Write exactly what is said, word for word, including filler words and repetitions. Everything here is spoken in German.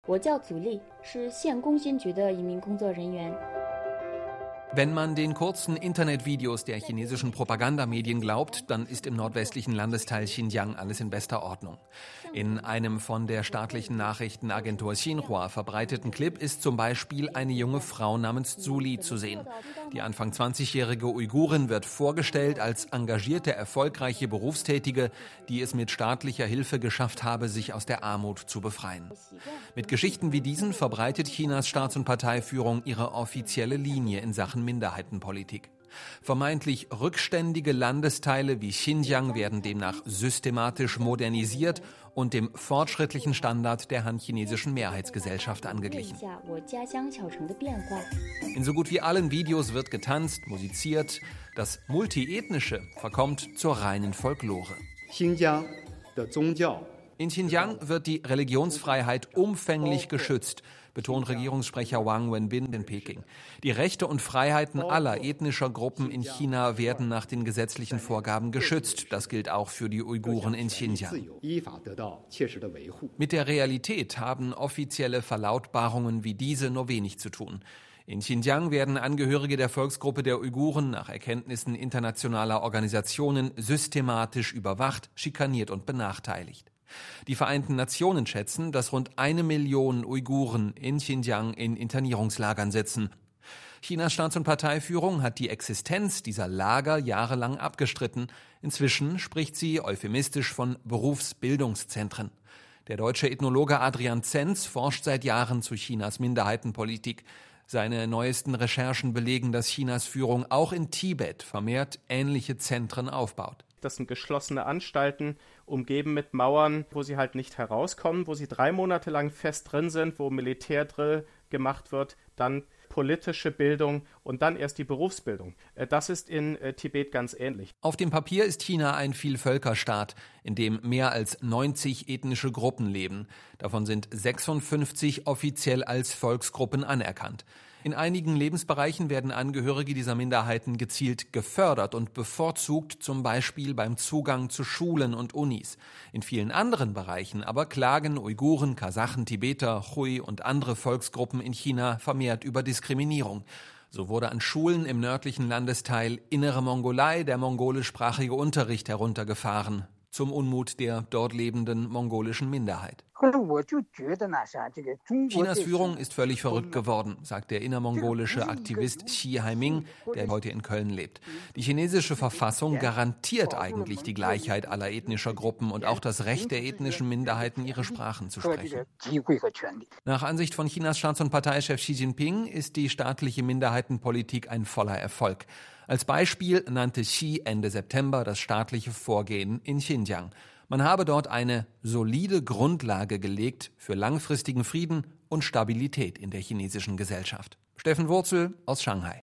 Wenn man den kurzen Internetvideos der chinesischen Propagandamedien glaubt, dann ist im nordwestlichen Landesteil Xinjiang alles in bester Ordnung. In einem von der staatlichen Nachrichtenagentur Xinhua verbreiteten Clip ist zum Beispiel eine junge Frau namens Zhu Li zu sehen. Die Anfang zwanzigjährige Uigurin wird vorgestellt als engagierte, erfolgreiche Berufstätige, die es mit staatlicher Hilfe geschafft habe, sich aus der Armut zu befreien. Mit Geschichten wie diesen verbreitet Chinas Staats- und Parteiführung ihre offizielle Linie in Sachen Minderheitenpolitik. Vermeintlich rückständige Landesteile wie Xinjiang werden demnach systematisch modernisiert und dem fortschrittlichen Standard der han-chinesischen Mehrheitsgesellschaft angeglichen. In so gut wie allen Videos wird getanzt, musiziert. Das Multiethnische verkommt zur reinen Folklore. In Xinjiang wird die Religionsfreiheit umfänglich geschützt, betont Regierungssprecher Wang Wenbin in Peking. Die Rechte und Freiheiten aller ethnischer Gruppen in China werden nach den gesetzlichen Vorgaben geschützt. Das gilt auch für die Uiguren in Xinjiang. Mit der Realität haben offizielle Verlautbarungen wie diese nur wenig zu tun. In Xinjiang werden Angehörige der Volksgruppe der Uiguren nach Erkenntnissen internationaler Organisationen systematisch überwacht, schikaniert und benachteiligt. Die Vereinten Nationen schätzen, dass rund eine Million Uiguren in Xinjiang in Internierungslagern sitzen. Chinas Staats- und Parteiführung hat die Existenz dieser Lager jahrelang abgestritten. Inzwischen spricht sie euphemistisch von Berufsbildungszentren. Der deutsche Ethnologe Adrian Zenz forscht seit Jahren zu Chinas Minderheitenpolitik. Seine neuesten Recherchen belegen, dass Chinas Führung auch in Tibet vermehrt ähnliche Zentren aufbaut. Das sind geschlossene Anstalten, umgeben mit Mauern, wo sie halt nicht herauskommen, wo sie drei Monate lang fest drin sind, wo Militärdrill gemacht wird, dann politische Bildung und dann erst die Berufsbildung. Das ist in Tibet ganz ähnlich. Auf dem Papier ist China ein Vielvölkerstaat, in dem mehr als neunzig ethnische Gruppen leben. Davon sind sechsundfünfzig offiziell als Volksgruppen anerkannt. In einigen Lebensbereichen werden Angehörige dieser Minderheiten gezielt gefördert und bevorzugt, zum Beispiel beim Zugang zu Schulen und Unis. In vielen anderen Bereichen aber klagen Uiguren, Kasachen, Tibeter, Hui und andere Volksgruppen in China vermehrt über Diskriminierung. So wurde an Schulen im nördlichen Landesteil Innere Mongolei der mongolischsprachige Unterricht heruntergefahren, zum Unmut der dort lebenden mongolischen Minderheit. Chinas Führung ist völlig verrückt geworden, sagt der innermongolische Aktivist Xi Haiming, der heute in Köln lebt. Die chinesische Verfassung garantiert eigentlich die Gleichheit aller ethnischer Gruppen und auch das Recht der ethnischen Minderheiten, ihre Sprachen zu sprechen. Nach Ansicht von Chinas Staats- und Parteichef Xi Jinping ist die staatliche Minderheitenpolitik ein voller Erfolg. Als Beispiel nannte Xi Ende September das staatliche Vorgehen in Xinjiang. Man habe dort eine solide Grundlage gelegt für langfristigen Frieden und Stabilität in der chinesischen Gesellschaft. Steffen Wurzel aus Shanghai.